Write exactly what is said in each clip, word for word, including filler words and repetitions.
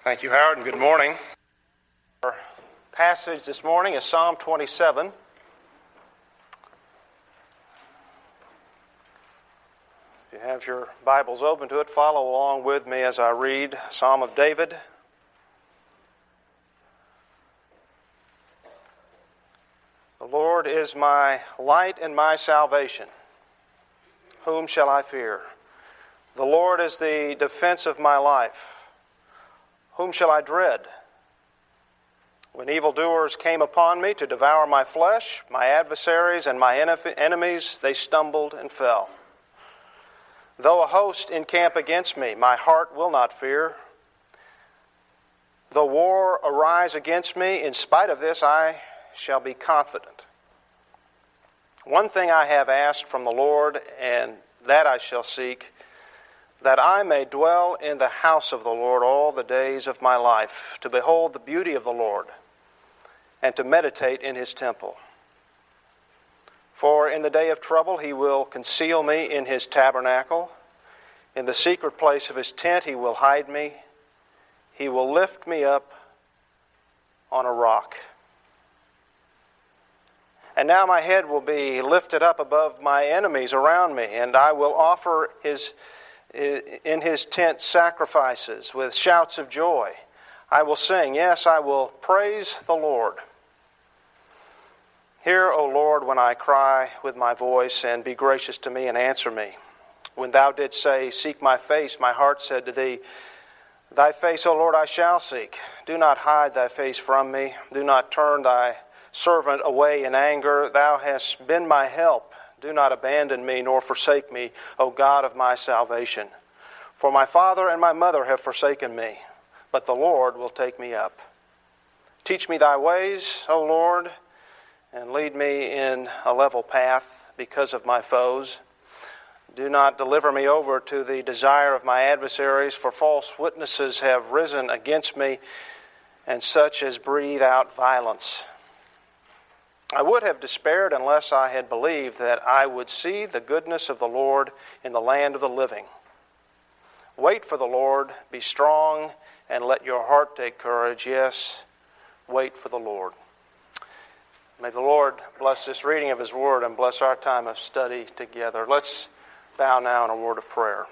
Thank you, Howard, and good morning. Our passage this morning is Psalm twenty-seven. If you have your Bibles open to it, follow along with me as I read Psalm of David. The Lord is my light and my salvation. Whom shall I fear? The Lord is the defense of my life. Whom shall I dread? When evildoers came upon me to devour my flesh, my adversaries and my enemies, they stumbled and fell. Though a host encamp against me, my heart will not fear. Though war arise against me, in spite of this I shall be confident. One thing I have asked from the Lord, and that I shall seek, that I may dwell in the house of the Lord all the days of my life, to behold the beauty of the Lord, and to meditate in his temple. For in the day of trouble he will conceal me in his tabernacle. In the secret place of his tent he will hide me. He will lift me up on a rock. And now my head will be lifted up above my enemies around me, and I will offer his in his tent sacrifices with shouts of joy. I will sing, yes, I will praise the Lord. Hear, O Lord, when I cry with my voice, and be gracious to me and answer me. When thou didst say, seek my face, my heart said to thee, thy face, O Lord, I shall seek. Do not hide thy face from me. Do not turn thy servant away in anger. Thou hast been my help. Do not abandon me, nor forsake me, O God of my salvation. For my father and my mother have forsaken me, but the Lord will take me up. Teach me thy ways, O Lord, and lead me in a level path because of my foes. Do not deliver me over to the desire of my adversaries, for false witnesses have risen against me, and such as breathe out violence. I would have despaired unless I had believed that I would see the goodness of the Lord in the land of the living. Wait for the Lord, be strong, and let your heart take courage. Yes, wait for the Lord. May the Lord bless this reading of his word and bless our time of study together. Let's bow now in a word of prayer.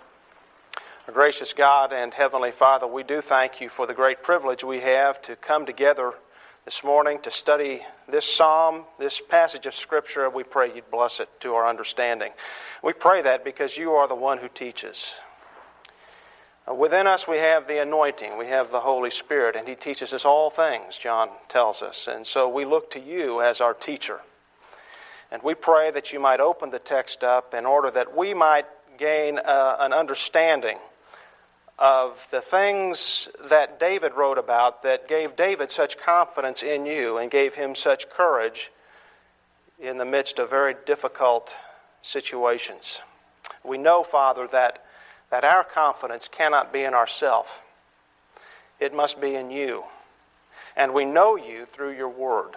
Our gracious God and Heavenly Father, we do thank you for the great privilege we have to come together this morning to study this psalm, this passage of Scripture. We pray you'd bless it to our understanding. We pray that because you are the one who teaches. Within us we have the anointing, we have the Holy Spirit, and he teaches us all things, John tells us. And so we look to you as our teacher. And we pray that you might open the text up in order that we might gain uh, an understanding of the things that David wrote about that gave David such confidence in you and gave him such courage in the midst of very difficult situations. We know, Father, that, that our confidence cannot be in ourselves. It must be in you. And we know you through your word.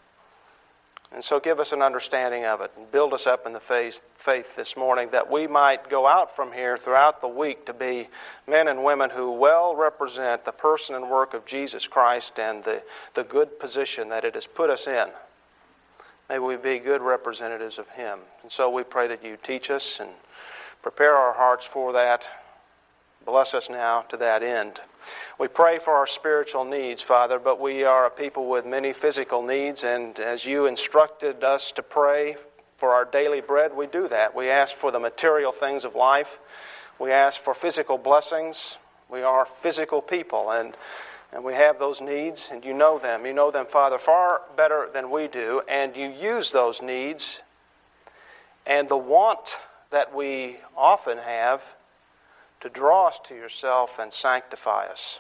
And so give us an understanding of it and build us up in the faith, faith this morning that we might go out from here throughout the week to be men and women who well represent the person and work of Jesus Christ and the, the good position that it has put us in. May we be good representatives of him. And so we pray that you teach us and prepare our hearts for that. Bless us now to that end. We pray for our spiritual needs, Father, but we are a people with many physical needs, and as you instructed us to pray for our daily bread, we do that. We ask for the material things of life. We ask for physical blessings. We are physical people, and, and we have those needs, and you know them. You know them, Father, far better than we do, and you use those needs and the want that we often have to draw us to yourself and sanctify us.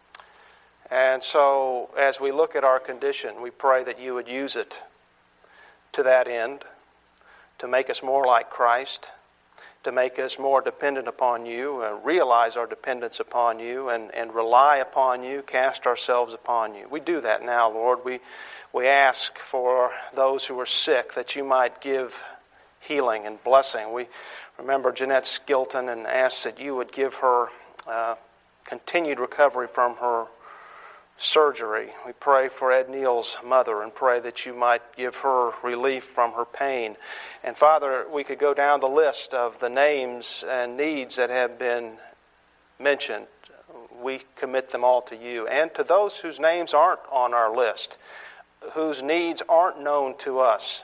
And so, as we look at our condition, we pray that you would use it to that end, to make us more like Christ, to make us more dependent upon you, and realize our dependence upon you, and, and rely upon you, cast ourselves upon you. We do that now, Lord. We, we ask for those who are sick that you might give healing and blessing. We remember Jeanette Skilton and ask that you would give her uh, continued recovery from her surgery. We pray for Ed Neal's mother and pray that you might give her relief from her pain. And Father, we could go down the list of the names and needs that have been mentioned. We commit them all to you. And to those whose names aren't on our list, whose needs aren't known to us,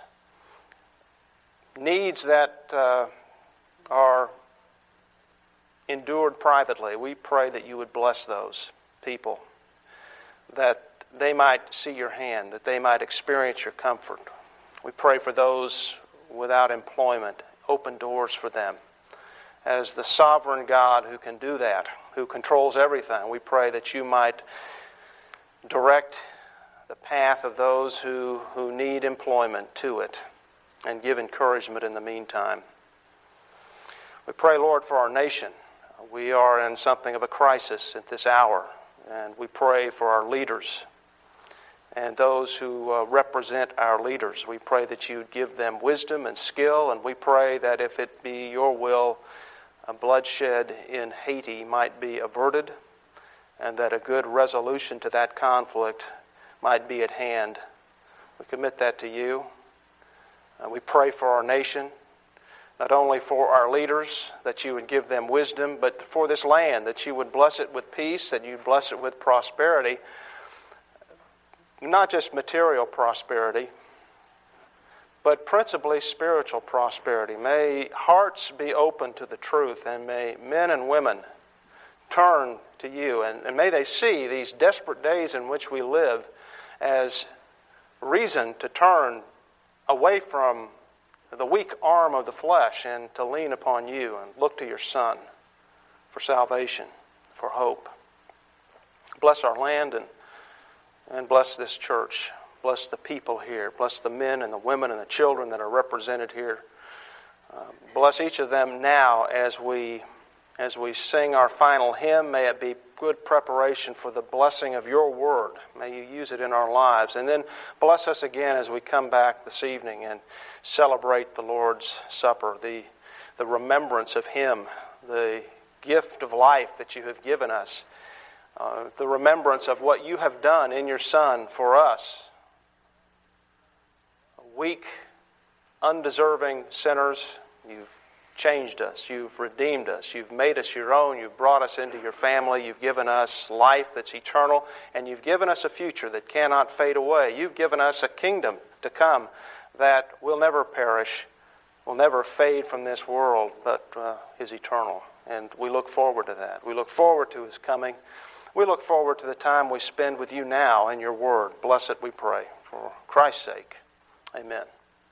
needs that uh, are endured privately, we pray that you would bless those people, that they might see your hand, that they might experience your comfort. We pray for those without employment. Open doors for them. As the sovereign God who can do that, who controls everything, we pray that you might direct the path of those who, who need employment to it and give encouragement in the meantime. We pray, Lord, for our nation. We are in something of a crisis at this hour. And we pray for our leaders and those who uh, represent our leaders. We pray that you would give them wisdom and skill, and we pray that if it be your will, a bloodshed in Haiti might be averted, and that a good resolution to that conflict might be at hand. We commit that to you. Uh, we pray for our nation, not only for our leaders, that you would give them wisdom, but for this land, that you would bless it with peace, that you'd bless it with prosperity, not just material prosperity, but principally spiritual prosperity. May hearts be open to the truth, and may men and women turn to you, and, and may they see these desperate days in which we live as reason to turn away from the weak arm of the flesh and to lean upon you and look to your Son for salvation, for hope. Bless our land and, and bless this church. Bless the people here. Bless the men and the women and the children that are represented here. Uh, bless each of them now as we as we sing our final hymn. May it be good preparation for the blessing of your word. May you use it in our lives. And then bless us again as we come back this evening and celebrate the Lord's Supper, the, the remembrance of Him, the gift of life that you have given us, uh, the remembrance of what you have done in your Son for us, weak, undeserving sinners. You've changed us. You've redeemed us. You've made us your own. You've brought us into your family. You've given us life that's eternal, and you've given us a future that cannot fade away. You've given us a kingdom to come that will never perish, will never fade from this world, but uh, is eternal. And we look forward to that. We look forward to His coming. We look forward to the time we spend with you now in your word. Bless it, we pray, for Christ's sake. Amen.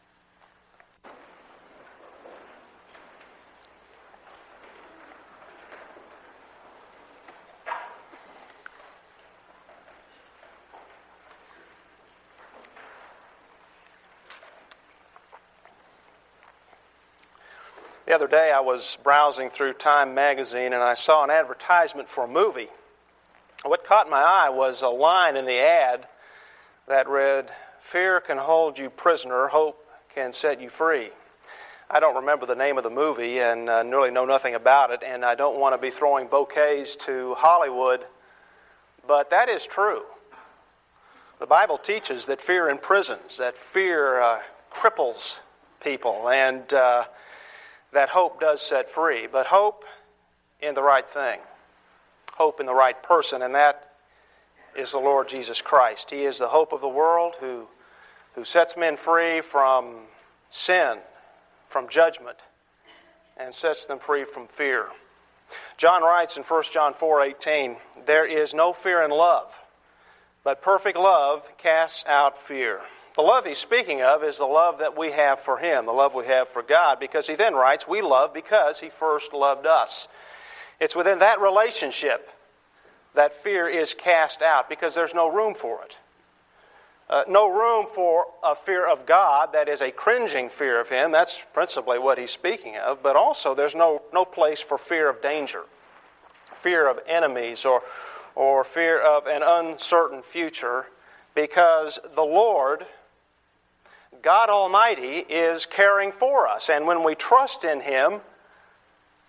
The other day I was browsing through Time magazine and I saw an advertisement for a movie. What caught my eye was a line in the ad that read, "Fear can hold you prisoner, hope can set you free." I don't remember the name of the movie and uh, really know nothing about it, and I don't want to be throwing bouquets to Hollywood, but that is true. The Bible teaches that fear imprisons, that fear uh, cripples people, and uh, that hope does set free. But hope in the right thing, hope in the right person, and that is the Lord Jesus Christ. He is the hope of the world who, who sets men free from sin, from judgment, and sets them free from fear. John writes in First John four eighteen, "There is no fear in love, but perfect love casts out fear." The love he's speaking of is the love that we have for Him, the love we have for God, because he then writes, we love because He first loved us. It's within that relationship that fear is cast out, because there's no room for it. Uh, no room for a fear of God that is a cringing fear of Him. That's principally what he's speaking of. But also there's no, no place for fear of danger, fear of enemies, or, or fear of an uncertain future, because the Lord, God Almighty, is caring for us. And when we trust in Him,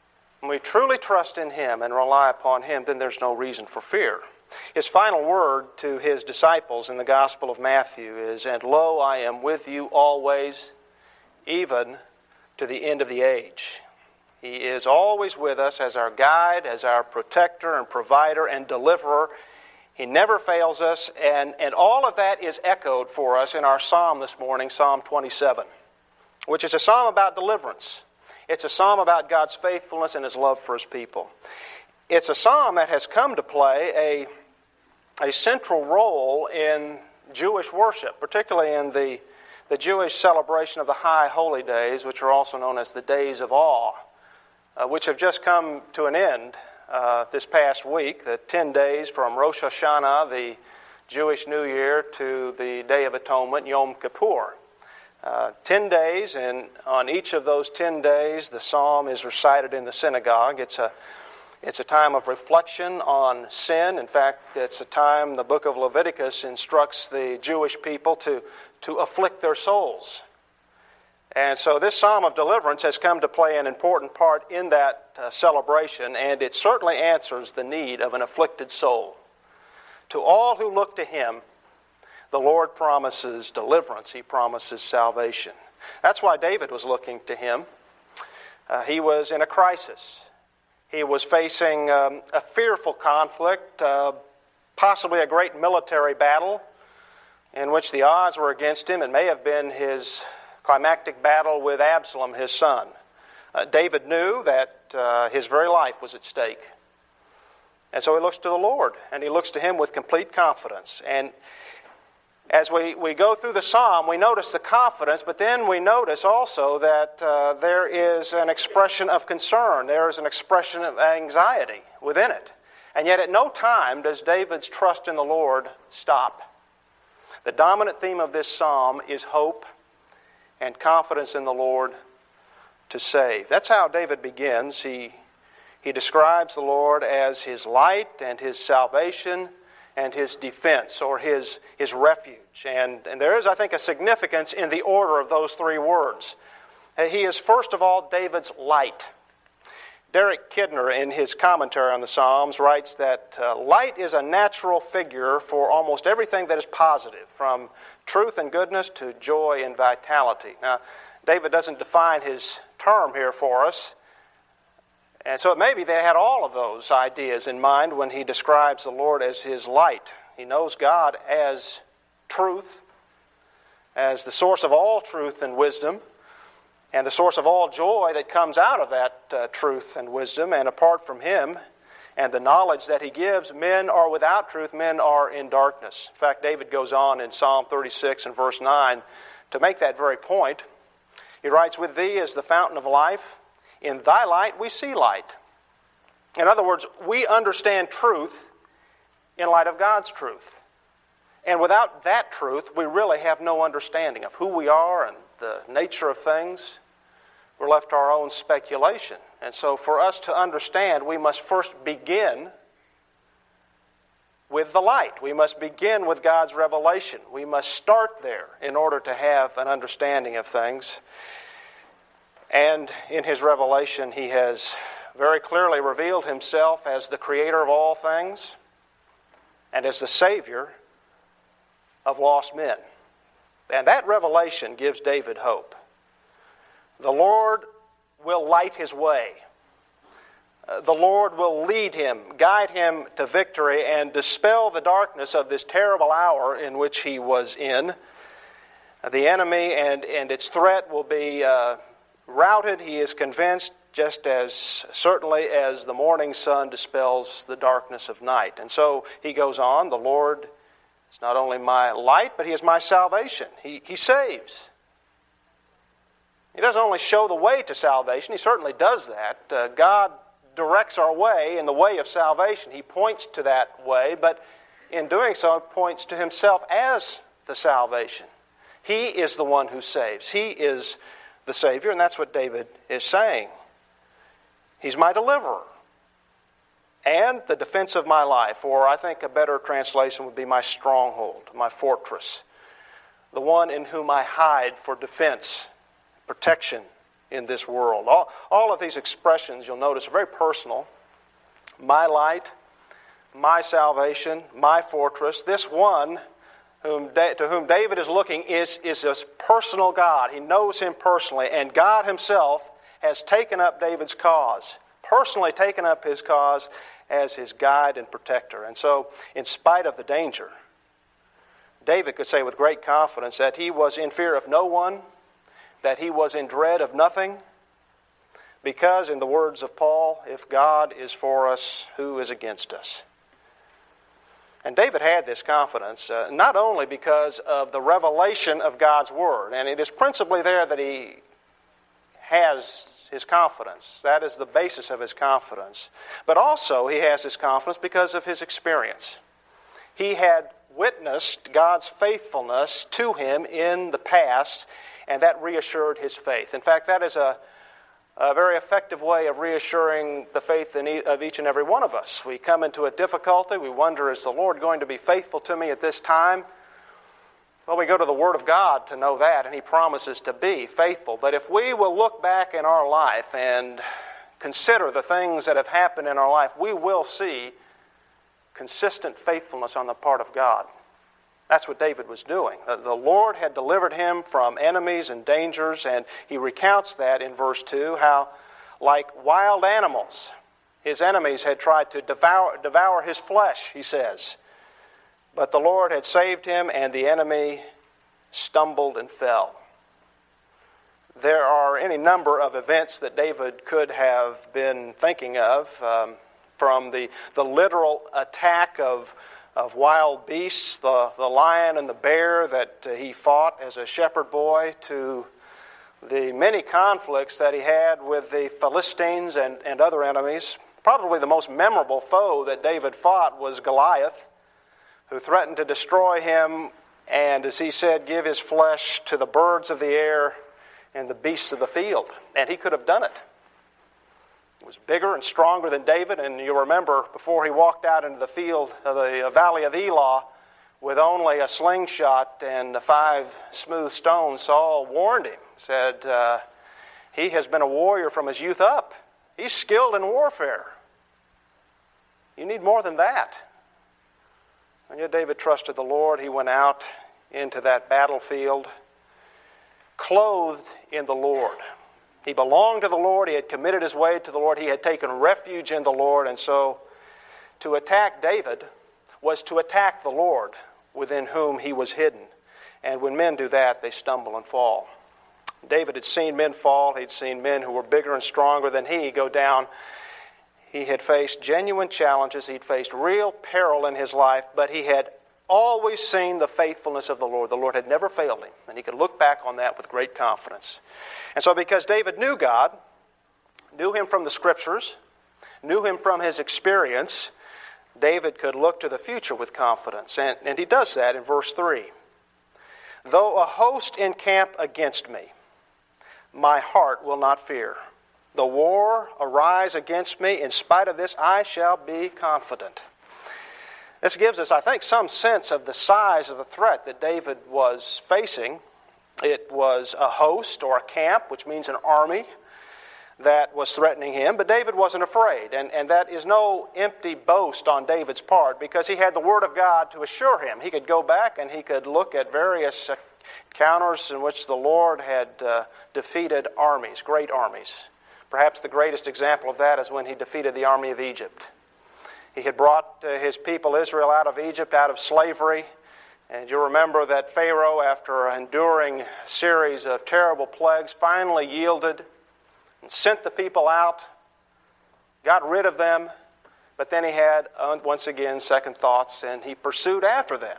when we truly trust in Him and rely upon Him, then there's no reason for fear. His final word to His disciples in the Gospel of Matthew is, "And lo, I am with you always, even to the end of the age." He is always with us as our guide, as our protector and provider and deliverer. He never fails us, and, and all of that is echoed for us in our psalm this morning, Psalm twenty-seven, which is a psalm about deliverance. It's a psalm about God's faithfulness and His love for His people. It's a psalm that has come to play a, a central role in Jewish worship, particularly in the, the Jewish celebration of the High Holy Days, which are also known as the Days of Awe, uh, which have just come to an end uh, this past week, the ten days from Rosh Hashanah, the Jewish New Year, to the Day of Atonement, Yom Kippur. Uh, ten days, and on each of those ten days, the psalm is recited in the synagogue. It's a it's a time of reflection on sin. In fact, it's a time the book of Leviticus instructs the Jewish people to, to afflict their souls. And so this psalm of deliverance has come to play an important part in that uh, celebration, and it certainly answers the need of an afflicted soul. To all who look to Him, the Lord promises deliverance. He promises salvation. That's why David was looking to Him. Uh, he was in a crisis. He was facing um, a fearful conflict, uh, possibly a great military battle in which the odds were against him. It may have been his climactic battle with Absalom, his son. Uh, David knew that uh, his very life was at stake. And so he looks to the Lord, and he looks to Him with complete confidence. And as we, we go through the psalm, we notice the confidence, but then we notice also that uh, there is an expression of concern. There is an expression of anxiety within it. And yet at no time does David's trust in the Lord stop. The dominant theme of this psalm is hope and confidence in the Lord to save. That's how David begins. He, he describes the Lord as His light and His salvation and His defense, or His, his refuge. And, and there is, I think, a significance in the order of those three words. He is, first of all, David's light. Derek Kidner, in his commentary on the Psalms, writes that uh, light is a natural figure for almost everything that is positive, from truth and goodness to joy and vitality. Now, David doesn't define his term here for us, and so it may be they had all of those ideas in mind when he describes the Lord as His light. He knows God as truth, as the source of all truth and wisdom, and the source of all joy that comes out of that uh, truth and wisdom. And apart from Him and the knowledge that He gives, men are without truth, men are in darkness. In fact, David goes on in Psalm thirty-six and verse nine to make that very point. He writes, "With Thee is the fountain of life. In Thy light we see light." In other words, we understand truth in light of God's truth. And without that truth, we really have no understanding of who we are and the nature of things. We're left to our own speculation. And so for us to understand, we must first begin with the light. We must begin with God's revelation. We must start there in order to have an understanding of things. And in His revelation, He has very clearly revealed Himself as the Creator of all things and as the Savior of lost men. And that revelation gives David hope. The Lord will light his way. Uh, the Lord will lead him, guide him to victory, and dispel the darkness of this terrible hour in which he was in. Uh, the enemy and, and its threat will be uh, routed, he is convinced, just as certainly as the morning sun dispels the darkness of night. And so he goes on, the Lord is not only my light, but He is my salvation. He, he saves. He doesn't only show the way to salvation, He certainly does that. Uh, God directs our way in the way of salvation. He points to that way, but in doing so, points to Himself as the salvation. He is the one who saves. He is the Savior, and that's what David is saying. He's my deliverer and the defense of my life, or I think a better translation would be my stronghold, my fortress, the one in whom I hide for defense, protection, in this world. All, all of these expressions, you'll notice, are very personal. My light, my salvation, my fortress. This one whom da- to whom David is looking is, is a personal God. He knows him personally, and God himself has taken up David's cause, personally taken up his cause as his guide and protector. And so, in spite of the danger, David could say with great confidence that he was in fear of no one, that he was in dread of nothing, because, in the words of Paul, if God is for us, who is against us? And David had this confidence, uh, not only because of the revelation of God's Word, and it is principally there that he has his confidence. That is the basis of his confidence. But also he has his confidence because of his experience. He had witnessed God's faithfulness to him in the past, and that reassured his faith. In fact, that is a, a very effective way of reassuring the faith in e- of each and every one of us. We come into a difficulty, we wonder, is the Lord going to be faithful to me at this time? Well, we go to the Word of God to know that, and He promises to be faithful. But if we will look back in our life and consider the things that have happened in our life, we will see consistent faithfulness on the part of God. That's what David was doing. The Lord had delivered him from enemies and dangers, and he recounts that in verse two, how like wild animals, his enemies had tried to devour, devour his flesh, he says. But the Lord had saved him, and the enemy stumbled and fell. There are any number of events that David could have been thinking of, um, from the, the literal attack of of wild beasts, the, the lion and the bear that uh, he fought as a shepherd boy, to the many conflicts that he had with the Philistines and, and other enemies. Probably the most memorable foe that David fought was Goliath, who threatened to destroy him and, as he said, give his flesh to the birds of the air and the beasts of the field. And he could have done it. He was bigger and stronger than David, and you remember before he walked out into the field of the valley of Elah with only a slingshot and the five smooth stones, Saul warned him, said, uh, he has been a warrior from his youth up. He's skilled in warfare. You need more than that. And yet David trusted the Lord. He went out into that battlefield clothed in the Lord. He belonged to the Lord. He had committed his way to the Lord. He had taken refuge in the Lord. And so to attack David was to attack the Lord within whom he was hidden. And when men do that, they stumble and fall. David had seen men fall. He'd seen men who were bigger and stronger than he go down. He had faced genuine challenges. He'd faced real peril in his life, but he had always seen the faithfulness of the Lord. The Lord had never failed him, and he could look back on that with great confidence. And so because David knew God, knew him from the Scriptures, knew him from his experience, David could look to the future with confidence. And, and he does that in verse three. Though a host encamp against me, my heart will not fear. The war arise against me. In spite of this, I shall be confident. This gives us, I think, some sense of the size of the threat that David was facing. It was a host or a camp, which means an army, that was threatening him. But David wasn't afraid. And, and that is no empty boast on David's part, because he had the Word of God to assure him. He could go back and he could look at various encounters in which the Lord had uh, defeated armies, great armies. Perhaps the greatest example of that is when he defeated the army of Egypt. He had brought uh, his people Israel out of Egypt, out of slavery. And you remember that Pharaoh, after enduring a series of terrible plagues, finally yielded and sent the people out, got rid of them. But then he had, uh, once again, second thoughts, and he pursued after them.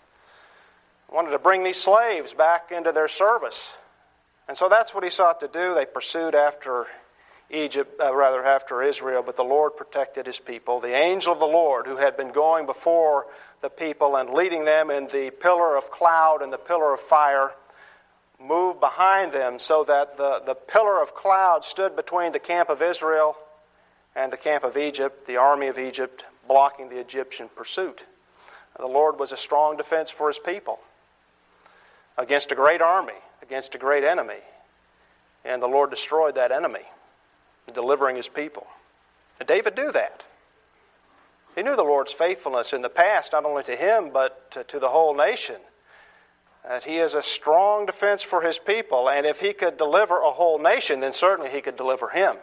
He wanted to bring these slaves back into their service. And so that's what he sought to do. They pursued after Egypt, uh, rather after Israel, but the Lord protected his people. The angel of the Lord, who had been going before the people and leading them in the pillar of cloud and the pillar of fire, moved behind them so that the, the pillar of cloud stood between the camp of Israel and the camp of Egypt, the army of Egypt, blocking the Egyptian pursuit. The Lord was a strong defense for his people against a great army, against a great enemy. and the Lord destroyed that enemy, delivering his people. And David knew that. He knew the Lord's faithfulness in the past, not only to him, but to, to the whole nation. That he is a strong defense for his people, and if he could deliver a whole nation, then certainly he could deliver him.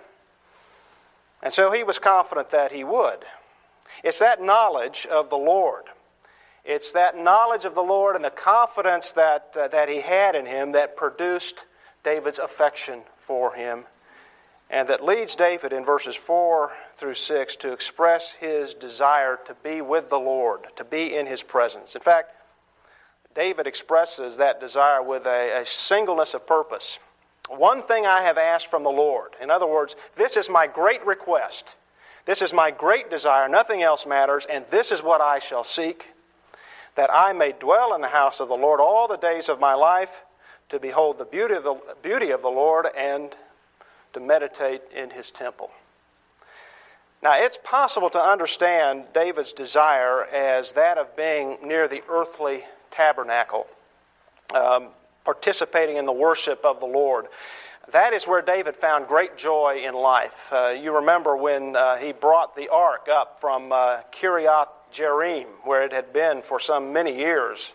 And so he was confident that he would. It's that knowledge of the Lord. It's that knowledge of the Lord and the confidence that, uh, that he had in him that produced David's affection for him, and that leads David in verses four through six to express his desire to be with the Lord, to be in his presence. In fact, David expresses that desire with a, a singleness of purpose. One thing I have asked from the Lord. In other words, this is my great request. This is my great desire. Nothing else matters, and this is what I shall seek, that I may dwell in the house of the Lord all the days of my life, to behold the beauty of the, beauty of the Lord and to meditate in his temple. Now, it's possible to understand David's desire as that of being near the earthly tabernacle, um, participating in the worship of the Lord. That is where David found great joy in life. Uh, you remember when uh, he brought the ark up from uh, Kiriath Jearim, where it had been for some many years,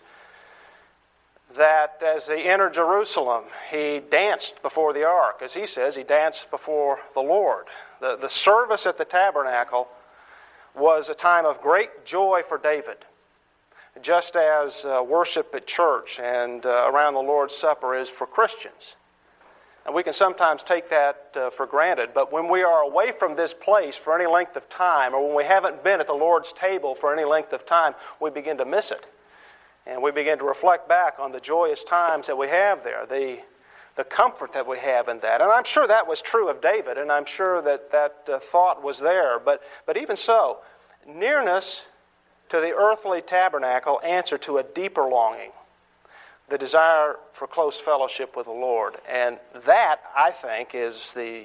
that as he entered Jerusalem, he danced before the ark. As he says, he danced before the Lord. The, the service at the tabernacle was a time of great joy for David, just as uh, worship at church and uh, around the Lord's Supper is for Christians. And we can sometimes take that uh, for granted, but when we are away from this place for any length of time, or when we haven't been at the Lord's table for any length of time, we begin to miss it. And we begin to reflect back on the joyous times that we have there, the, the comfort that we have in that. And I'm sure that was true of David, and I'm sure that that uh, thought was there. But, but even so, nearness to the earthly tabernacle answered to a deeper longing, the desire for close fellowship with the Lord. And that, I think, is the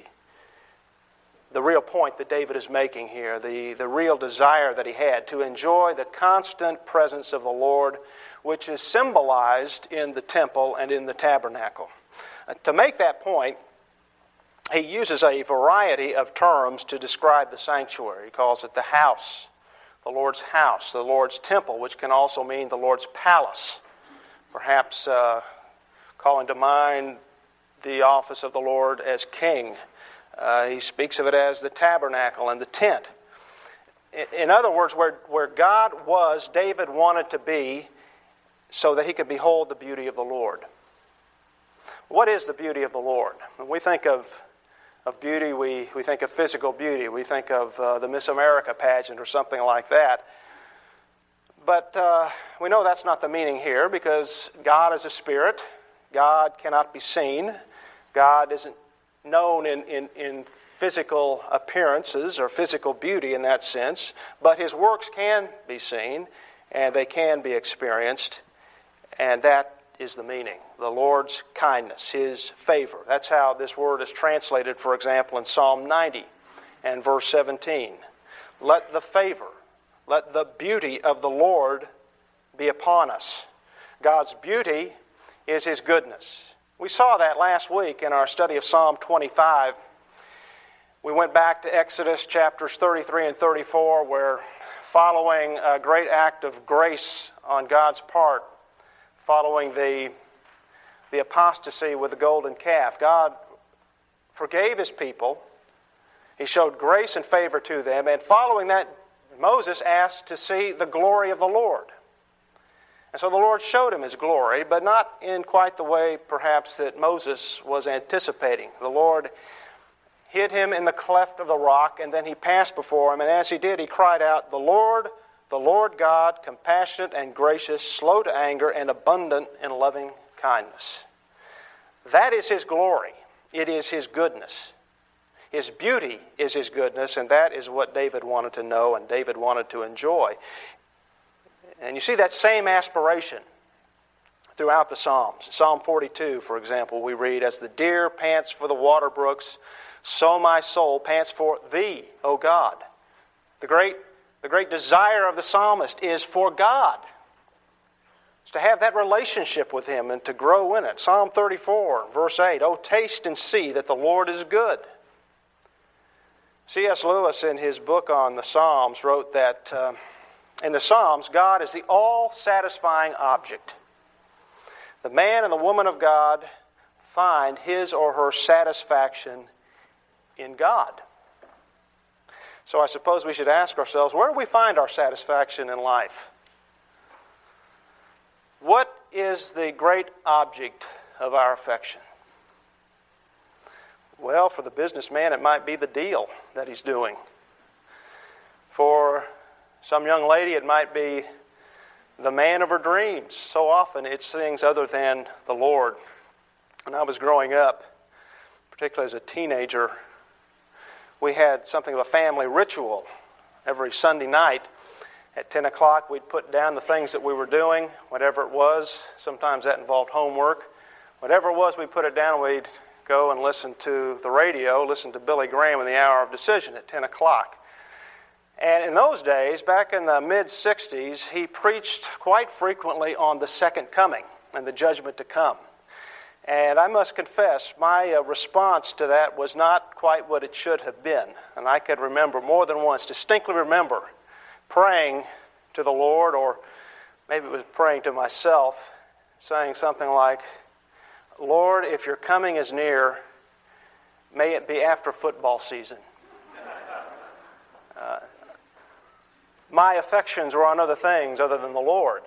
the real point that David is making here, the, the real desire that he had to enjoy the constant presence of the Lord, which is symbolized in the temple and in the tabernacle. Uh, to make that point, he uses a variety of terms to describe the sanctuary. He calls it the house, the Lord's house, the Lord's temple, which can also mean the Lord's palace. Perhaps uh, calling to mind the office of the Lord as king. Uh, he speaks of it as the tabernacle and the tent. In, in other words, where, where God was, David wanted to be so that he could behold the beauty of the Lord. What is the beauty of the Lord? When we think of, of beauty, we, we think of physical beauty. We think of uh, the Miss America pageant or something like that. But uh, we know that's not the meaning here, because God is a spirit. God cannot be seen. God isn't known in, in, in physical appearances or physical beauty in that sense, but his works can be seen and they can be experienced, and that is the meaning. The Lord's kindness, his favor. That's how this word is translated, for example, in Psalm ninety and verse seventeen. Let the favor, let the beauty of the Lord be upon us. God's beauty is his goodness. We saw that last week in our study of Psalm twenty-five. We went back to Exodus chapters thirty-three and thirty-four, where following a great act of grace on God's part, following the, the apostasy with the golden calf, God forgave his people. He showed grace and favor to them, and following that, Moses asked to see the glory of the Lord. And so the Lord showed him his glory, but not in quite the way perhaps that Moses was anticipating. The Lord hid him in the cleft of the rock, and then he passed before him, and as he did, he cried out, "The Lord, the Lord God, compassionate and gracious, slow to anger, and abundant in loving kindness." That is his glory. It is his goodness. His beauty is his goodness, and that is what David wanted to know and David wanted to enjoy. And you see that same aspiration throughout the Psalms. Psalm forty-two, for example, we read, "As the deer pants for the water brooks, so my soul pants for thee, O God." The great, the great desire of the psalmist is for God. It's to have that relationship with Him and to grow in it. Psalm thirty-four, verse eight, "Oh, taste and see that the Lord is good." C S Lewis, in his book on the Psalms, wrote that uh, in the Psalms, God is the all-satisfying object. The man and the woman of God find his or her satisfaction in God. So I suppose we should ask ourselves, where do we find our satisfaction in life? What is the great object of our affection? Well, for the businessman, it might be the deal that he's doing. For some young lady, it might be the man of her dreams. So often it's things other than the Lord. When I was growing up, particularly as a teenager, we had something of a family ritual. Every Sunday night at ten o'clock, we'd put down the things that we were doing, whatever it was. Sometimes that involved homework. Whatever it was, we'd put it down, we'd go and listen to the radio, listen to Billy Graham in the Hour of Decision at ten o'clock. And in those days, back in the mid-sixties, he preached quite frequently on the second coming and the judgment to come. And I must confess, my uh, response to that was not quite what it should have been. And I could remember more than once, distinctly remember, praying to the Lord, or maybe it was praying to myself, saying something like, "Lord, if your coming is near, may it be after football season." Uh, my affections were on other things other than the Lord.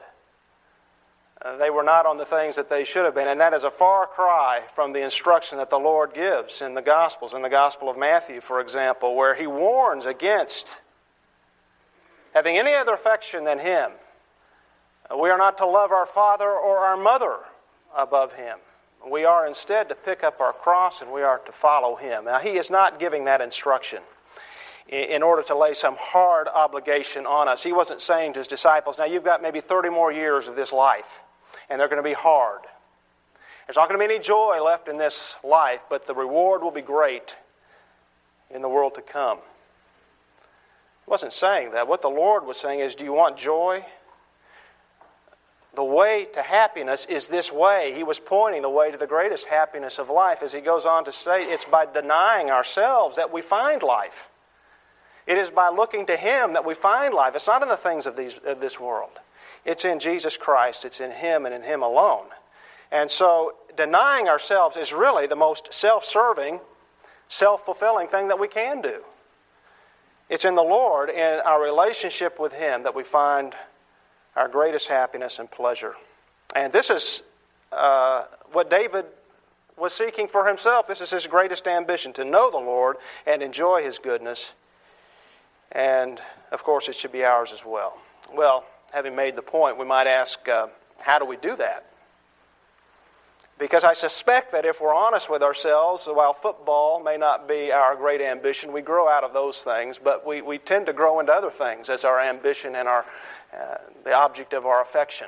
Uh, they were not on the things that they should have been, and that is a far cry from the instruction that the Lord gives in the Gospels, in the Gospel of Matthew, for example, where He warns against having any other affection than Him. Uh, we are not to love our father or our mother above Him. We are instead to pick up our cross and we are to follow Him. Now, He is not giving that instruction in order to lay some hard obligation on us. He wasn't saying to His disciples, now you've got maybe thirty more years of this life, and they're going to be hard. There's not going to be any joy left in this life, but the reward will be great in the world to come. He wasn't saying that. What the Lord was saying is, do you want joy? The way to happiness is this way. He was pointing the way to the greatest happiness of life. As he goes on to say, it's by denying ourselves that we find life. It is by looking to Him that we find life. It's not in the things of, these, of this world. It's in Jesus Christ. It's in Him and in Him alone. And so denying ourselves is really the most self-serving, self-fulfilling thing that we can do. It's in the Lord, in our relationship with Him, that we find our greatest happiness and pleasure. And this is uh, what David was seeking for himself. This is his greatest ambition, to know the Lord and enjoy His goodness. And, of course, it should be ours as well. Well, having made the point, we might ask, uh, how do we do that? Because I suspect that if we're honest with ourselves, while football may not be our great ambition, we grow out of those things, but we, we tend to grow into other things as our ambition and our uh, the object of our affection.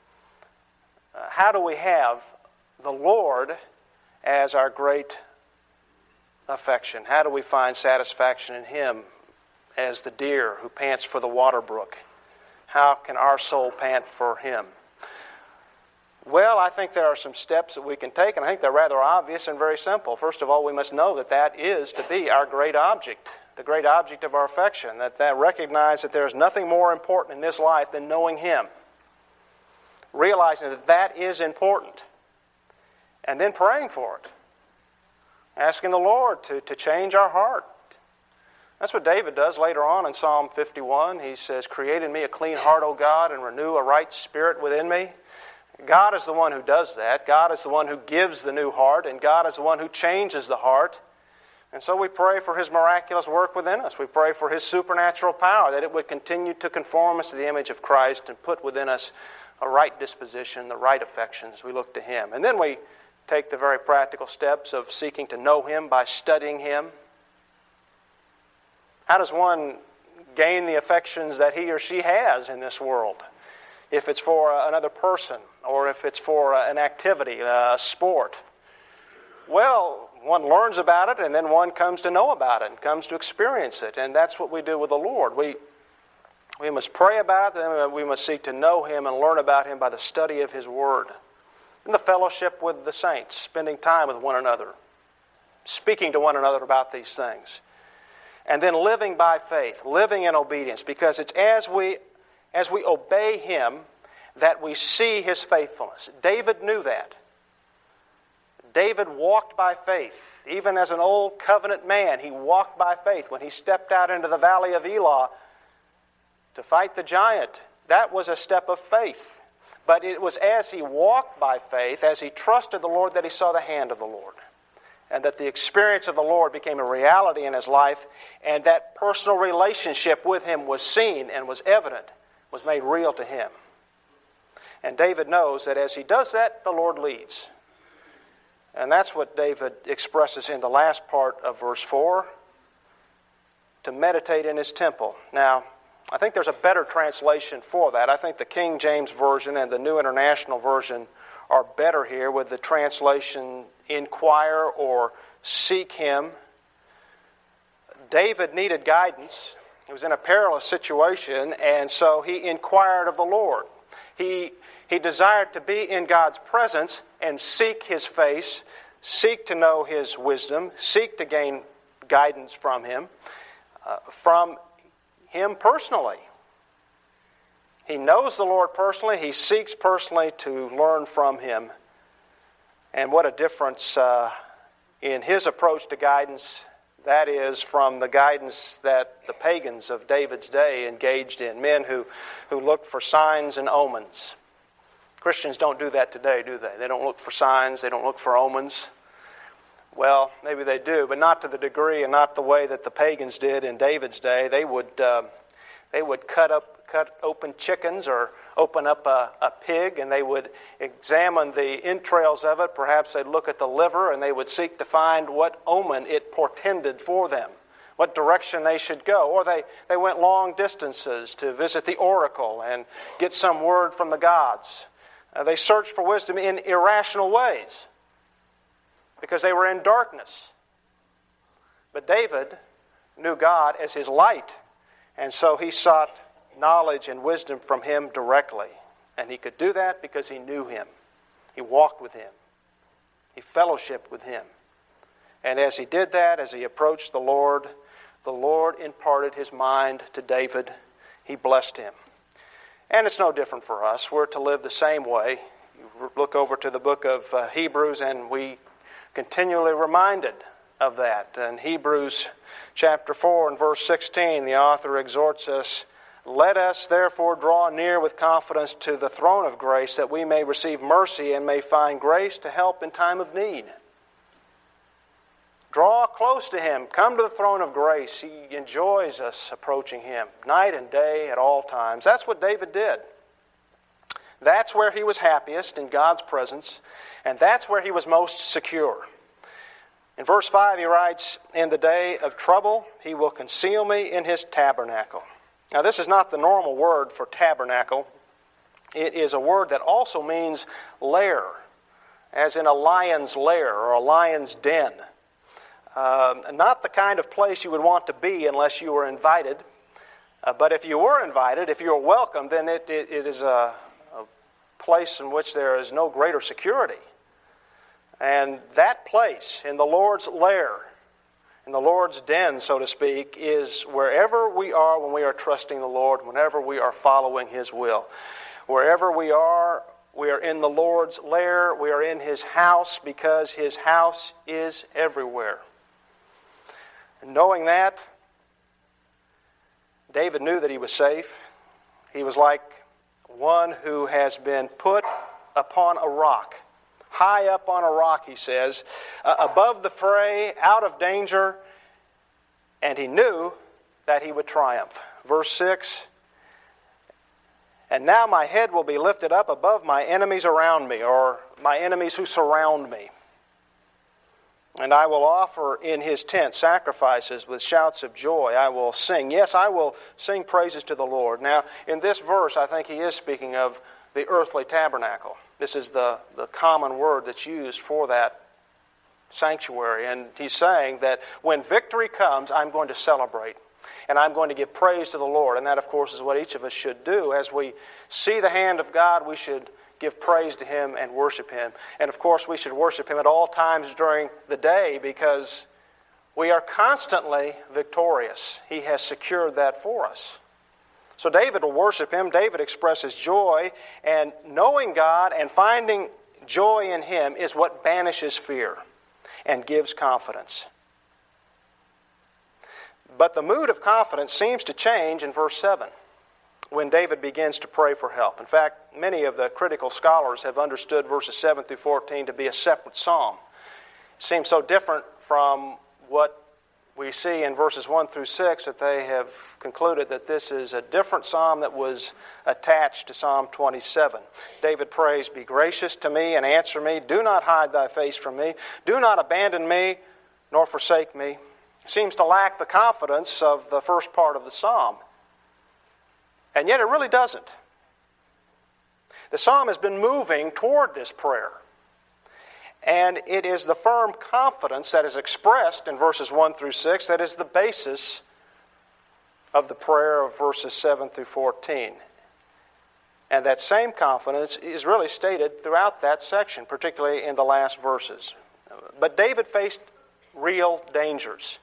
Uh, how do we have the Lord as our great affection? How do we find satisfaction in Him as the deer who pants for the water brook? How can our soul pant for Him? Well, I think there are some steps that we can take, and I think they're rather obvious and very simple. First of all, we must know that that is to be our great object, the great object of our affection, that that recognize that there is nothing more important in this life than knowing Him. Realizing that that is important, and then praying for it. Asking the Lord to, to change our heart. That's what David does later on in Psalm fifty-one. He says, "Create in me a clean heart, O God, and renew a right spirit within me." God is the one who does that. God is the one who gives the new heart, and God is the one who changes the heart. And so we pray for His miraculous work within us. We pray for His supernatural power, that it would continue to conform us to the image of Christ and put within us a right disposition, the right affections as we look to Him. And then we take the very practical steps of seeking to know Him by studying Him. How does one gain the affections that he or she has in this world? If it's for another person, or if it's for an activity, a sport. Well, one learns about it, and then one comes to know about it, and comes to experience it. And that's what we do with the Lord. We We must pray about it, and we must seek to know Him and learn about Him by the study of His Word. And the fellowship with the saints, spending time with one another, speaking to one another about these things. And then living by faith, living in obedience, because it's as we, as we obey Him that we see His faithfulness. David knew that. David walked by faith. Even as an old covenant man, he walked by faith. When he stepped out into the valley of Elah to fight the giant, that was a step of faith. But it was as he walked by faith, as he trusted the Lord, that he saw the hand of the Lord. And that the experience of the Lord became a reality in his life, and that personal relationship with Him was seen and was evident, was made real to him. And David knows that as he does that, the Lord leads. And that's what David expresses in the last part of verse four, to meditate in His temple. Now, I think there's a better translation for that. I think the King James Version and the New International Version are better here with the translation inquire or seek Him. David needed guidance. He was in a perilous situation, and so he inquired of the Lord. He, he desired to be in God's presence and seek His face, seek to know His wisdom, seek to gain guidance from Him, uh, from Him personally. He knows the Lord personally. He seeks personally to learn from Him. And what a difference uh, in his approach to guidance that is from the guidance that the pagans of David's day engaged in, men who, who looked for signs and omens. Christians don't do that today, do they? They don't look for signs, they don't look for omens. Well, maybe they do, but not to the degree and not the way that the pagans did in David's day. They would uh, they would cut up cut open chickens or open up a, a pig, and they would examine the entrails of it. Perhaps they'd look at the liver, and they would seek to find what omen it portended for them, what direction they should go. Or they, they went long distances to visit the oracle and get some word from the gods. Uh, they searched for wisdom in irrational ways because they were in darkness. But David knew God as his light, and so he sought knowledge and wisdom from Him directly. And he could do that because he knew Him. He walked with Him. He fellowshiped with Him. And as he did that, as he approached the Lord, the Lord imparted His mind to David. He blessed him. And it's no different for us. We're to live the same way. You look over to the book of uh, Hebrews, and we continually reminded of that. In Hebrews chapter four and verse sixteen, the author exhorts us, "Let us therefore draw near with confidence to the throne of grace, that we may receive mercy and may find grace to help in time of need." Draw close to Him. Come to the throne of grace. He enjoys us approaching Him night and day at all times. That's what David did. That's where he was happiest, in God's presence, and that's where he was most secure. In verse five he writes, "In the day of trouble He will conceal me in His tabernacle." Now, this is not the normal word for tabernacle. It is a word that also means lair, as in a lion's lair or a lion's den. Um, not the kind of place you would want to be unless you were invited. Uh, but if you were invited, if you were welcome, then it, it, it is a, a place in which there is no greater security. And that place, in the Lord's lair, in the Lord's den, so to speak, is wherever we are when we are trusting the Lord, whenever we are following His will. Wherever we are, we are in the Lord's lair, we are in His house, because His house is everywhere. And knowing that, David knew that he was safe. He was like one who has been put upon a rock. High up on a rock, he says, uh, above the fray, out of danger, and he knew that he would triumph. Verse six, "And now my head will be lifted up above my enemies around me," or my enemies who surround me. "And I will offer in His tent sacrifices with shouts of joy. I will sing. Yes, I will sing praises to the Lord." Now, in this verse, I think he is speaking of the earthly tabernacle. This is the, the common word that's used for that sanctuary. And he's saying that when victory comes, I'm going to celebrate. And I'm going to give praise to the Lord. And that, of course, is what each of us should do. As we see the hand of God, we should give praise to Him and worship Him. And, of course, we should worship Him at all times during the day because we are constantly victorious. He has secured that for us. So David will worship Him. David expresses joy. And knowing God and finding joy in Him is what banishes fear and gives confidence. But the mood of confidence seems to change in verse seven when David begins to pray for help. In fact, many of the critical scholars have understood verses seven through fourteen to be a separate psalm. It seems so different from what we see in verses one through six that they have concluded that this is a different psalm that was attached to Psalm twenty-seven. David prays, "Be gracious to me and answer me. Do not hide thy face from me. Do not abandon me nor forsake me." Seems to lack the confidence of the first part of the psalm. And yet it really doesn't. The psalm has been moving toward this prayer. And it is the firm confidence that is expressed in verses one through six that is the basis of the prayer of verses seven through fourteen. And that same confidence is really stated throughout that section, particularly in the last verses. But David faced real dangers.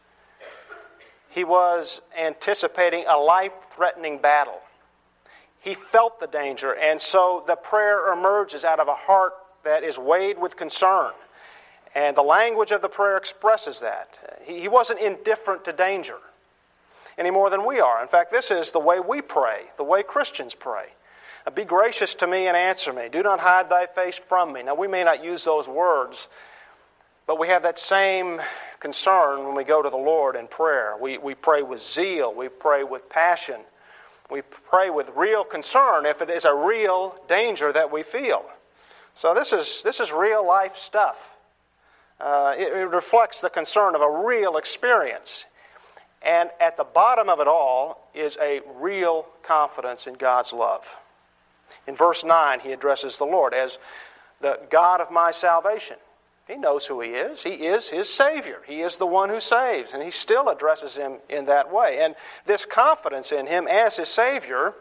He was anticipating a life-threatening battle. He felt the danger, and so the prayer emerges out of a heart that is weighed with concern. And the language of the prayer expresses that. He wasn't indifferent to danger any more than we are. In fact, this is the way we pray, the way Christians pray. "Be gracious to me and answer me. Do not hide thy face from me." Now, we may not use those words, but we have that same concern when we go to the Lord in prayer. We, we pray with zeal. We pray with passion. We pray with real concern if it is a real danger that we feel. So this is this is real life stuff. Uh, it, it reflects the concern of a real experience. And at the bottom of it all is a real confidence in God's love. In verse nine, he addresses the Lord as the God of my salvation. He knows who He is. He is His Savior. He is the one who saves. And He still addresses Him in that way. And this confidence in Him as His Savior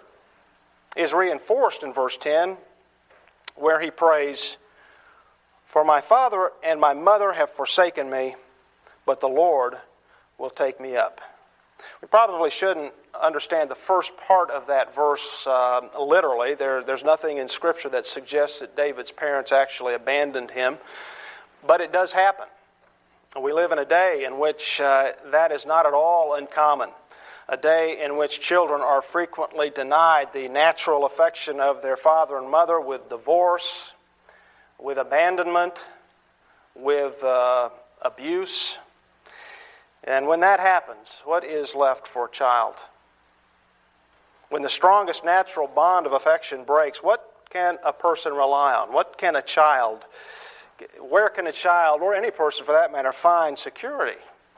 is reinforced in verse ten, where he prays, "For my father and my mother have forsaken me, but the Lord will take me up." We probably shouldn't understand the first part of that verse uh, literally. There, there's nothing in Scripture that suggests that David's parents actually abandoned him. But it does happen. We live in a day in which uh, that is not at all uncommon. A day in which children are frequently denied the natural affection of their father and mother with divorce, with abandonment, with uh, abuse. And when that happens, what is left for a child? When the strongest natural bond of affection breaks, what can a person rely on? What can a child Where can a child, or any person for that matter, find security?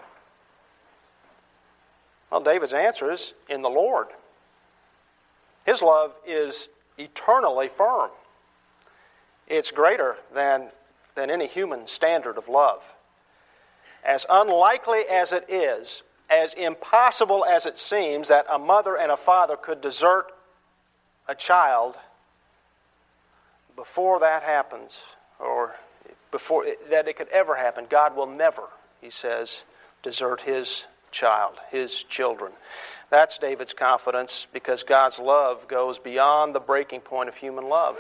Well, David's answer is in the Lord. His love is eternally firm. It's greater than, than any human standard of love. As unlikely as it is, as impossible as it seems that a mother and a father could desert a child, before that happens, or before it, that it could ever happen, God will never, he says, desert His child, His children. That's David's confidence, because God's love goes beyond the breaking point of human love.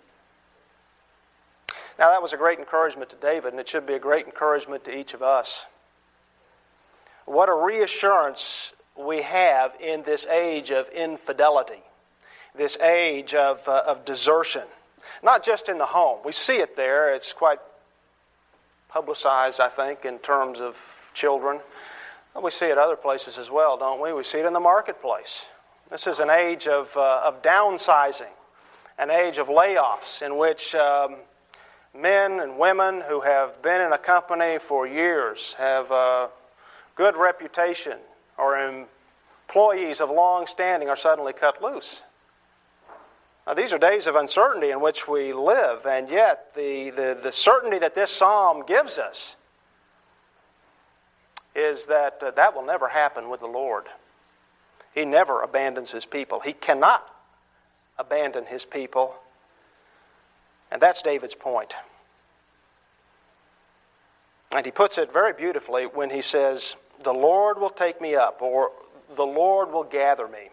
Now, that was a great encouragement to David, and it should be a great encouragement to each of us. What a reassurance we have in this age of infidelity, this age of, uh, of desertion. Not just in the home. We see it there. It's quite publicized, I think, in terms of children. We see it other places as well, don't we? We see it in the marketplace. This is an age of, uh, of downsizing, an age of layoffs in which um, men and women who have been in a company for years, have a good reputation, or employees of long standing are suddenly cut loose. Now, these are days of uncertainty in which we live, and yet the, the, the certainty that this psalm gives us is that uh, that will never happen with the Lord. He never abandons his people. He cannot abandon his people. And that's David's point. And he puts it very beautifully when he says, "The Lord will take me up," or "the Lord will gather me."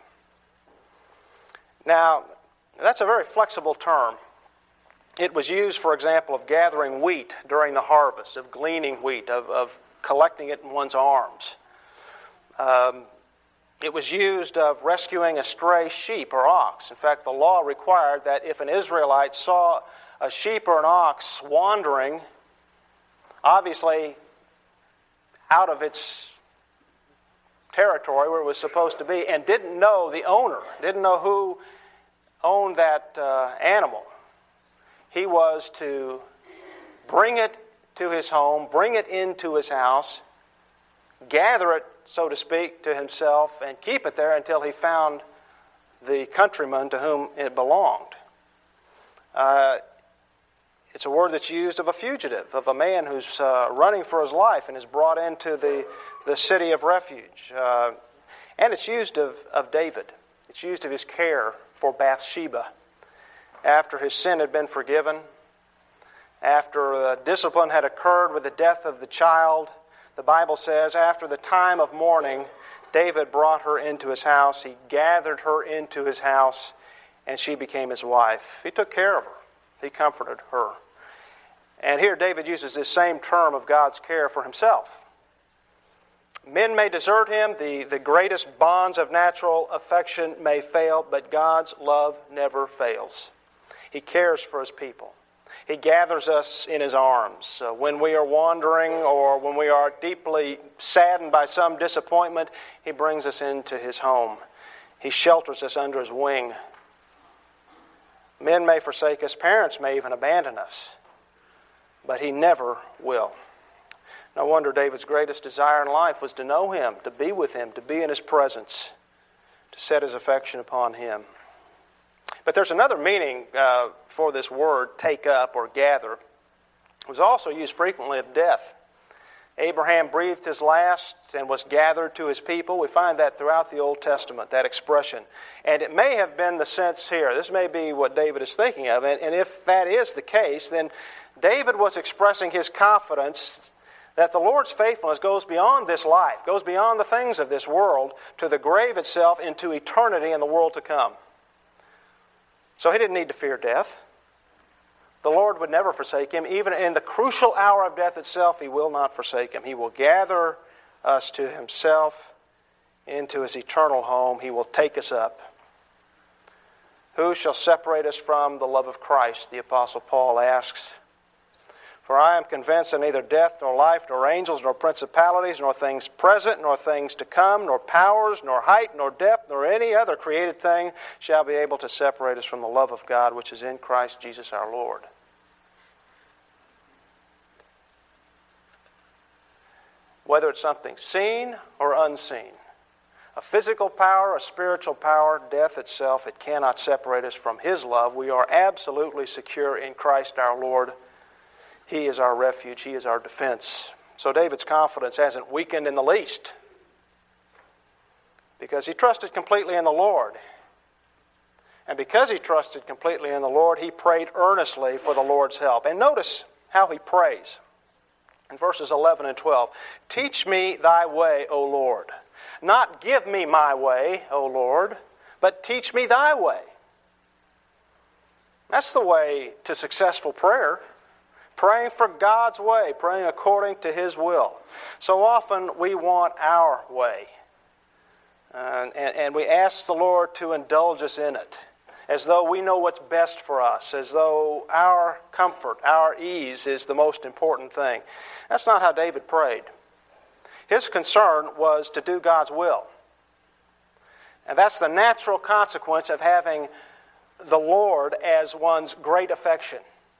Now, that's a very flexible term. It was used, for example, of gathering wheat during the harvest, of gleaning wheat, of, of collecting it in one's arms. Um, it was used of rescuing a stray sheep or ox. In fact, the law required that if an Israelite saw a sheep or an ox wandering, obviously out of its territory where it was supposed to be, and didn't know the owner, didn't know who owned that uh, animal, he was to bring it to his home, bring it into his house, gather it, so to speak, to himself, and keep it there until he found the countryman to whom it belonged. Uh, it's a word that's used of a fugitive, of a man who's uh, running for his life and is brought into the, the city of refuge. Uh, and it's used of, of David. It's used of his care for Bathsheba. After his sin had been forgiven, after uh, discipline had occurred with the death of the child, the Bible says, after the time of mourning, David brought her into his house. He gathered her into his house, and she became his wife. He took care of her. He comforted her. And here David uses this same term of God's care for himself. Men may desert him, the, the greatest bonds of natural affection may fail, but God's love never fails. He cares for his people. He gathers us in his arms. Uh, when we are wandering or when we are deeply saddened by some disappointment, he brings us into his home. He shelters us under his wing. Men may forsake us, parents may even abandon us, but he never will. No wonder David's greatest desire in life was to know him, to be with him, to be in his presence, to set his affection upon him. But there's another meaning uh, for this word, take up or gather. It was also used frequently of death. Abraham breathed his last and was gathered to his people. We find that throughout the Old Testament, that expression. And it may have been the sense here. This may be what David is thinking of. And, and if that is the case, then David was expressing his confidence that the Lord's faithfulness goes beyond this life, goes beyond the things of this world, to the grave itself, into eternity and the world to come. So he didn't need to fear death. The Lord would never forsake him. Even in the crucial hour of death itself, he will not forsake him. He will gather us to himself into his eternal home. He will take us up. Who shall separate us from the love of Christ? The Apostle Paul asks. For I am convinced that neither death, nor life, nor angels, nor principalities, nor things present, nor things to come, nor powers, nor height, nor depth, nor any other created thing shall be able to separate us from the love of God which is in Christ Jesus our Lord. Whether it's something seen or unseen, a physical power, a spiritual power, death itself, it cannot separate us from his love. We are absolutely secure in Christ our Lord. He is our refuge. He is our defense. So David's confidence hasn't weakened in the least because he trusted completely in the Lord. And because he trusted completely in the Lord, he prayed earnestly for the Lord's help. And notice how he prays in verses eleven and twelve. Teach me thy way, O Lord. Not give me my way, O Lord, but teach me thy way. That's the way to successful prayer. Praying for God's way, praying according to his will. So often we want our way. Uh, and, and we ask the Lord to indulge us in it, as though we know what's best for us, as though our comfort, our ease is the most important thing. That's not how David prayed. His concern was to do God's will. And that's the natural consequence of having the Lord as one's great affection,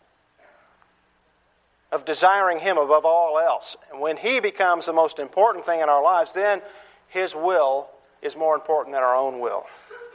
of desiring him above all else. And when he becomes the most important thing in our lives, then his will is more important than our own will.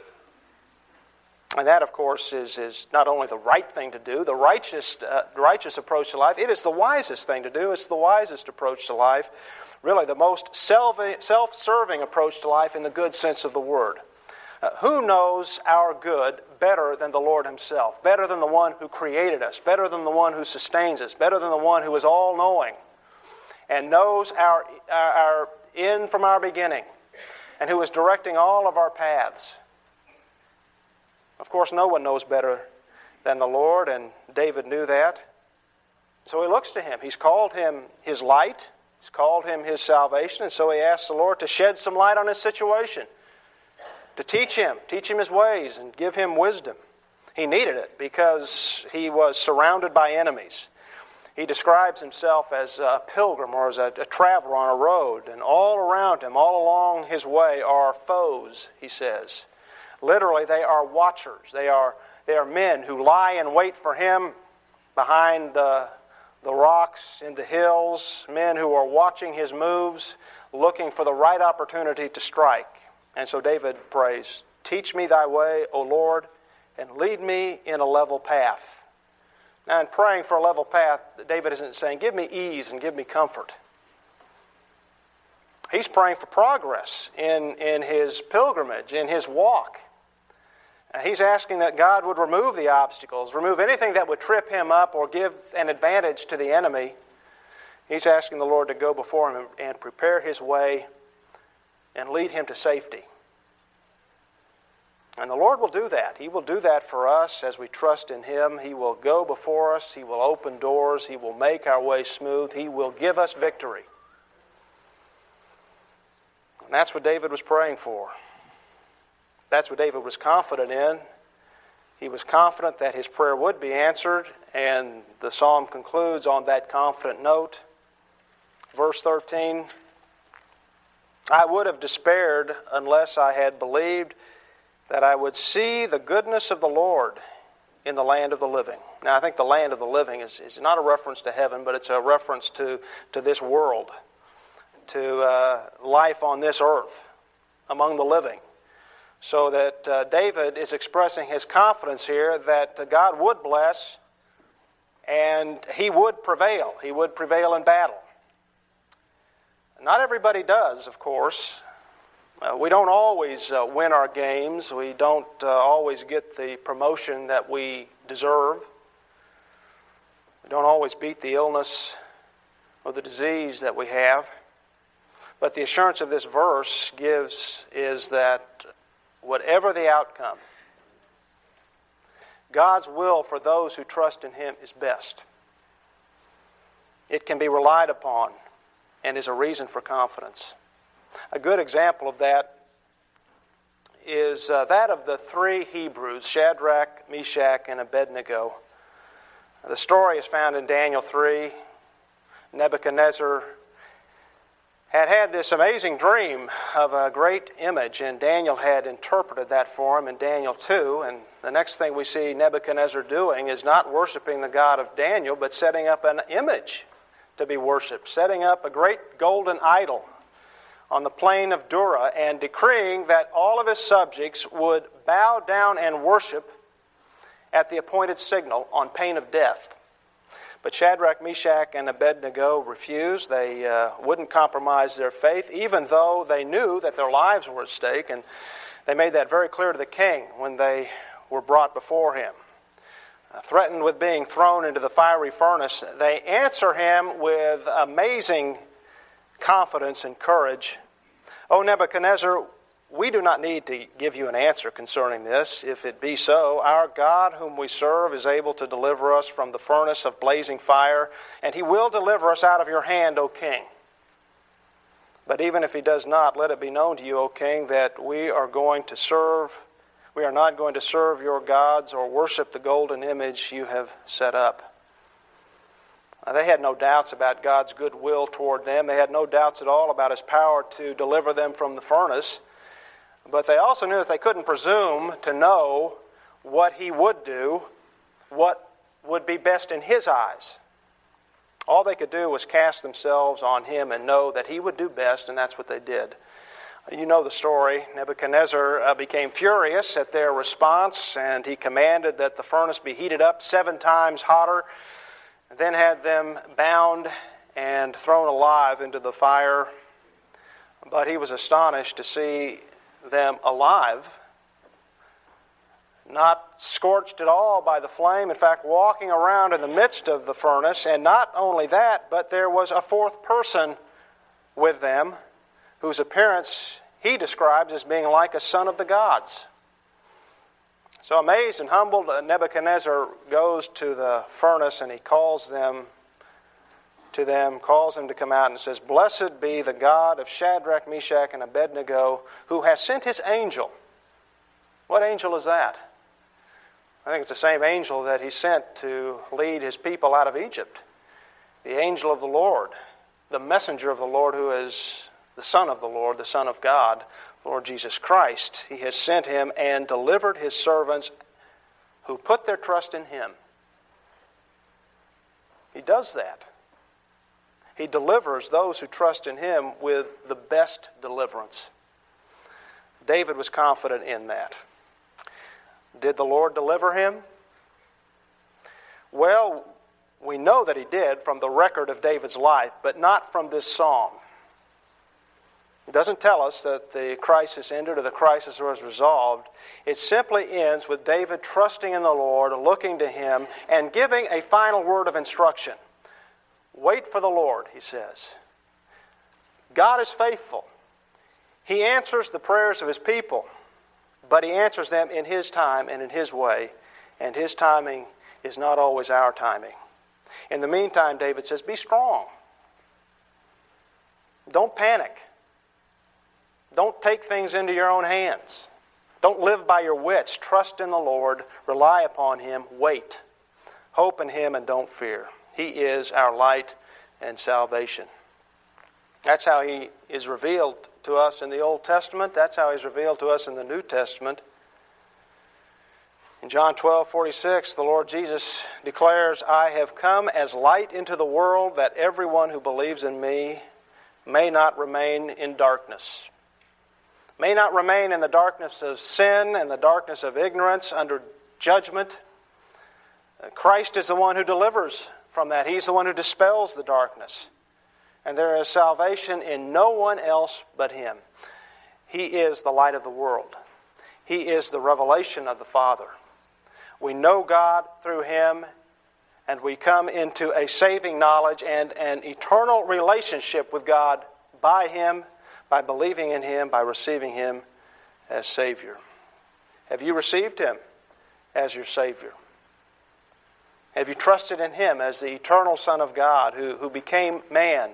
And that, of course, is, is not only the right thing to do, the righteous, uh, righteous approach to life, it is the wisest thing to do. It's the wisest approach to life. really the most self-serving approach to life in the good sense of the word. Uh, who knows our good better than the Lord himself, better than the one who created us, better than the one who sustains us, better than the one who is all-knowing and knows our, our, our end from our beginning, and who is directing all of our paths? Of course, no one knows better than the Lord, and David knew that. So he looks to him. He's called him his light. He's called him his salvation, and so he asks the Lord to shed some light on his situation, to teach him, teach him his ways, and give him wisdom. He needed it because he was surrounded by enemies. He describes himself as a pilgrim or as a, a traveler on a road, and all around him, all along his way, are foes, he says. Literally, they are watchers. They are, they are men who lie in wait for him behind the, the rocks in the hills, men who are watching his moves, looking for the right opportunity to strike. And so David prays, "Teach me thy way, O Lord, and lead me in a level path." Now, in praying for a level path, David isn't saying, "Give me ease and give me comfort." He's praying for progress in, in his pilgrimage, in his walk. He's asking that God would remove the obstacles, remove anything that would trip him up or give an advantage to the enemy. He's asking the Lord to go before him and prepare his way and lead him to safety. And the Lord will do that. He will do that for us as we trust in him. He will go before us. He will open doors. He will make our way smooth. He will give us victory. And that's what David was praying for. That's what David was confident in. He was confident that his prayer would be answered, and the psalm concludes on that confident note. Verse thirteen, "I would have despaired unless I had believed that I would see the goodness of the Lord in the land of the living." Now, I think the land of the living is, is not a reference to heaven, but it's a reference to, to this world, to uh, life on this earth among the living. So that uh, David is expressing his confidence here that uh, God would bless and he would prevail. He would prevail in battle. Not everybody does, of course. Uh, we don't always uh, win our games. We don't uh, always get the promotion that we deserve. We don't always beat the illness or the disease that we have. But the assurance of this verse gives is that whatever the outcome, God's will for those who trust in him is best. It can be relied upon and is a reason for confidence. A good example of that is uh, that of the three Hebrews, Shadrach, Meshach, and Abednego. The story is found in Daniel three. Nebuchadnezzar had had this amazing dream of a great image, and Daniel had interpreted that for him in Daniel two. And the next thing we see Nebuchadnezzar doing is not worshiping the God of Daniel, but setting up an image to be worshipped, setting up a great golden idol on the plain of Dura, and decreeing that all of his subjects would bow down and worship at the appointed signal on pain of death. But Shadrach, Meshach, and Abednego refused. They uh, wouldn't compromise their faith, even though they knew that their lives were at stake, and they made that very clear to the king when they were brought before him. Uh, threatened with being thrown into the fiery furnace, they answer him with amazing confidence and courage. "O Nebuchadnezzar, we do not need to give you an answer concerning this. If it be so, our God whom we serve is able to deliver us from the furnace of blazing fire, and he will deliver us out of your hand, O king. But even if he does not, let it be known to you, O king, that we are going to serve, we are not going to serve your gods or worship the golden image you have set up." Now, they had no doubts about God's goodwill toward them. They had no doubts at all about his power to deliver them from the furnace. But they also knew that they couldn't presume to know what he would do, what would be best in his eyes. All they could do was cast themselves on him and know that he would do best, and that's what they did. You know the story. Nebuchadnezzar uh, became furious at their response, and he commanded that the furnace be heated up seven times hotter, and then had them bound and thrown alive into the fire. But he was astonished to see them alive, not scorched at all by the flame, in fact, walking around in the midst of the furnace. And not only that, but there was a fourth person with them, whose appearance he describes as being like a son of the gods. So amazed and humbled, Nebuchadnezzar goes to the furnace and he calls them to them, calls them to come out and says, "Blessed be the God of Shadrach, Meshach, and Abednego, who has sent his angel." What angel is that? I think it's the same angel that he sent to lead his people out of Egypt. The angel of the Lord, the messenger of the Lord, who is the Son of the Lord, the Son of God, Lord Jesus Christ. He has sent him and delivered his servants who put their trust in him. He does that. He delivers those who trust in him with the best deliverance. David was confident in that. Did the Lord deliver him? Well, we know that he did from the record of David's life, but not from this psalm. It doesn't tell us that the crisis ended or the crisis was resolved. It simply ends with David trusting in the Lord, looking to him, and giving a final word of instruction. Wait for the Lord, he says. God is faithful. He answers the prayers of his people, but he answers them in his time and in his way, and his timing is not always our timing. In the meantime, David says, be strong. Don't panic. Don't take things into your own hands. Don't live by your wits. Trust in the Lord. Rely upon him. Wait. Hope in him and don't fear. He is our light and salvation. That's how he is revealed to us in the Old Testament. That's how he's revealed to us in the New Testament. In John twelve forty-six, the Lord Jesus declares, "I have come as light into the world, that everyone who believes in me may not remain in darkness." May not remain in the darkness of sin and the darkness of ignorance under judgment. Christ is the one who delivers from that. He's the one who dispels the darkness. And there is salvation in no one else but him. He is the light of the world. He is the revelation of the Father. We know God through him, and we come into a saving knowledge and an eternal relationship with God by him, by believing in him, by receiving him as Savior. Have you received him as your Savior? Have you trusted in him as the eternal Son of God who, who became man?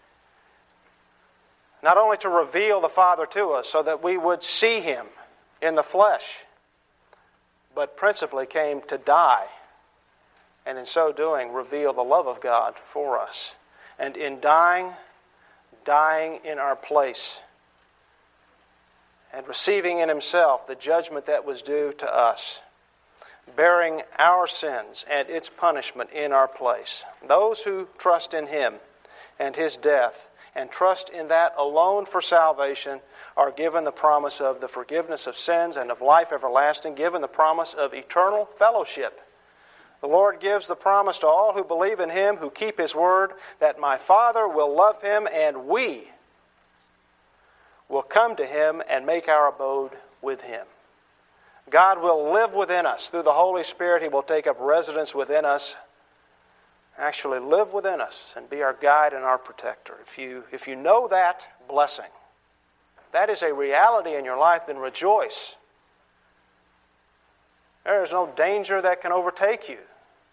Not only to reveal the Father to us so that we would see him in the flesh, but principally came to die, and in so doing reveal the love of God for us. And in dying, dying in our place, and receiving in himself the judgment that was due to us, bearing our sins and its punishment in our place. Those who trust in him and his death and trust in that alone for salvation are given the promise of the forgiveness of sins and of life everlasting, given the promise of eternal fellowship. The Lord gives the promise to all who believe in him, who keep his word, that my Father will love him and we will come to him and make our abode with him. God will live within us. Through the Holy Spirit, he will take up residence within us, actually live within us and be our guide and our protector. If you, if you know that blessing, if that is a reality in your life, then rejoice. There is no danger that can overtake you.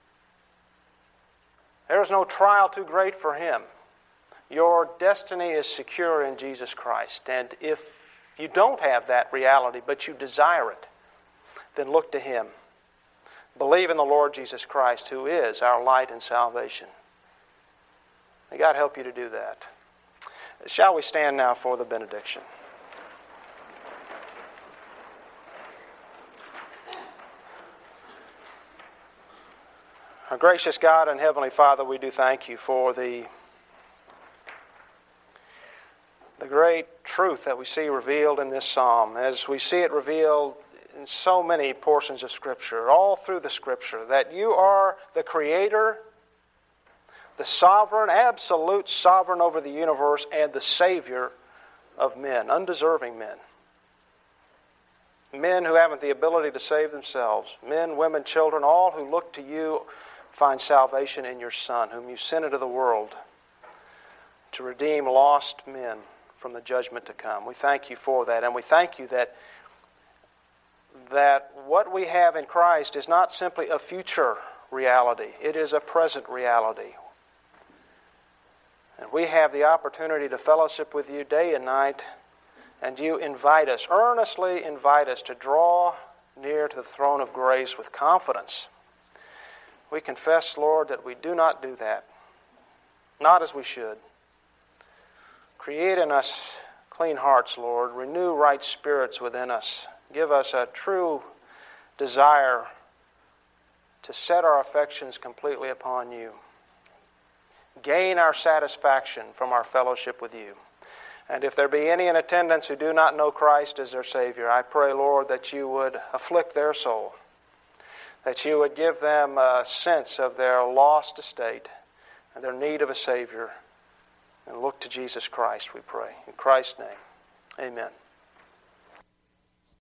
There is no trial too great for him. Your destiny is secure in Jesus Christ. And if you don't have that reality, but you desire it, then look to him. Believe in the Lord Jesus Christ, who is our light and salvation. May God help you to do that. Shall we stand now for the benediction? Our gracious God and Heavenly Father, we do thank you for the, the great truth that we see revealed in this psalm, as we see it revealed in so many portions of Scripture, all through the Scripture, that you are the Creator, the sovereign, absolute sovereign over the universe, and the Savior of men, undeserving men. Men who haven't the ability to save themselves. Men, women, children, all who look to you find salvation in your Son, whom you sent into the world to redeem lost men from the judgment to come. We thank you for that, and we thank you that, that what we have in Christ is not simply a future reality. It is a present reality. And we have the opportunity to fellowship with you day and night, and you invite us, earnestly invite us to draw near to the throne of grace with confidence. We confess, Lord, that we do not do that, not as we should. Create in us clean hearts, Lord. Renew right spirits within us. Give us a true desire to set our affections completely upon you. Gain our satisfaction from our fellowship with you. And if there be any in attendance who do not know Christ as their Savior, I pray, Lord, that you would afflict their soul, that you would give them a sense of their lost estate and their need of a Savior, and look to Jesus Christ, we pray. In Christ's name, amen.